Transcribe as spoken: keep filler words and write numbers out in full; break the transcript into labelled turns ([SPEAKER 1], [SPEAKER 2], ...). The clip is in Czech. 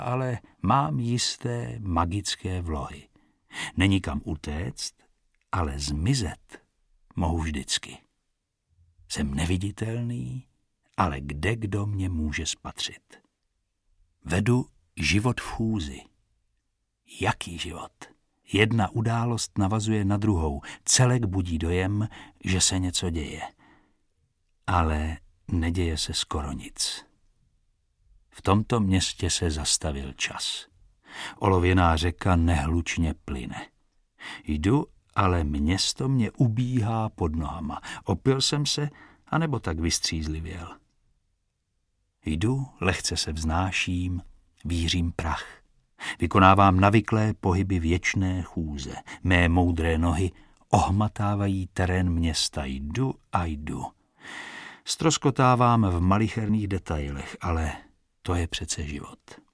[SPEAKER 1] ale mám jisté magické vlohy. Není kam utéct, ale zmizet mohu vždycky. Jsem neviditelný, ale kde kdo mě může spatřit. Vedu život v chůzi. Jaký život? Jedna událost navazuje na druhou, celek budí dojem, že se něco děje. Ale neděje se skoro nic. V tomto městě se zastavil čas. Olověná řeka nehlučně plyne. Jdu, ale město mě ubíhá pod nohama. Opil jsem se, anebo tak vystřízlivěl. Jdu, lehce se vznáším, vířím prach. Vykonávám navyklé pohyby věčné chůze. Mé moudré nohy ohmatávají terén města. Jdu a jdu. Stroskotávám v malicherných detailech, ale to je přece život.